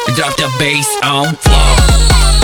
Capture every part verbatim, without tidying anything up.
Drop the bass on floor.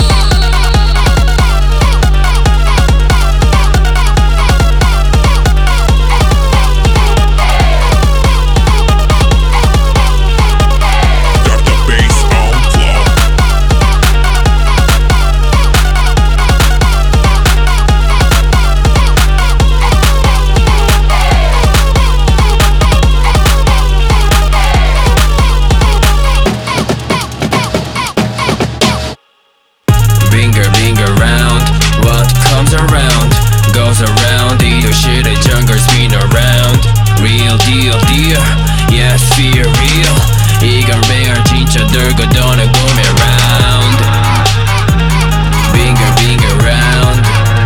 Finger, finger round, what comes around goes around. 이도 shit a jungle spin around. Real deal, deal, yes, feel real. 이건 real, 진짜 들고 도는 꿈이 round. Finger, finger round,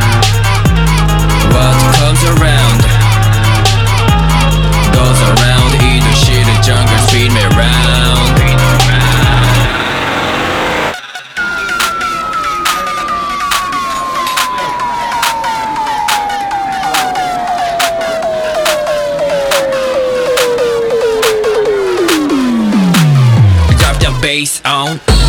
what comes around goes around. 이도 shit a jungle spin around. Bass on